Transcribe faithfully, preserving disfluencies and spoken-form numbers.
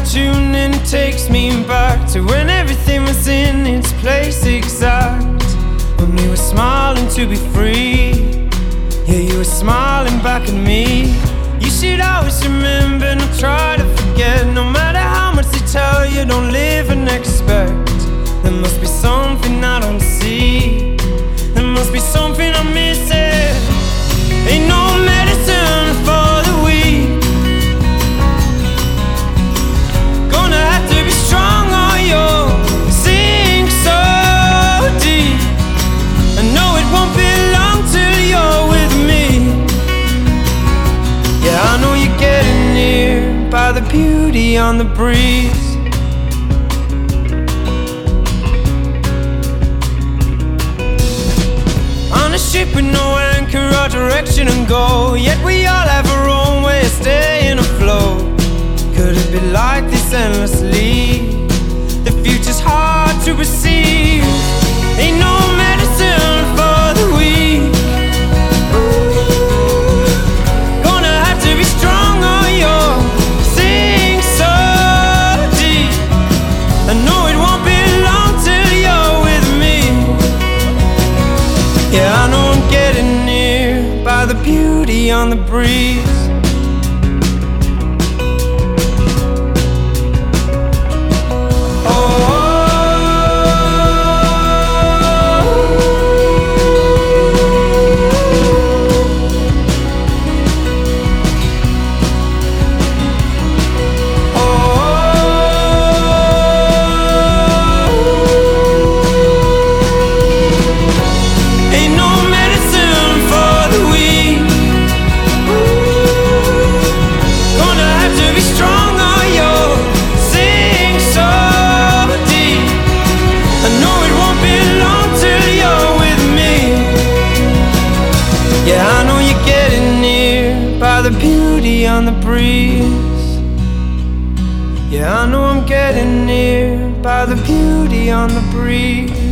tune and it takes me back to when everything was in its place exact. When we were smiling to be free, yeah, you were smiling back at me. You should always remember, not try to forget. No matter how much they tell you, don't live and expect. There must be something I don't see. There must be something I'm missing. Ain't no medicine for the weak. Gonna have to be strong or you'll sink so deep. I know it won't be long till you're with me. Yeah, I know you're getting near by the beauty on the breeze. On a ship with no anchor or direction and goal, yet we all have our own way of staying afloat. Could it be like this endlessly? The future's hard to perceive. Ain't no medicine for the weak. Gonna have to be strong or you'll sink so deep. I know it won't be long till you're with me. Yeah, I know I'm getting near by the beauty on the breeze. Yeah, I know you're getting near by the beauty on the breeze. Yeah, I know I'm getting near by the beauty on the breeze.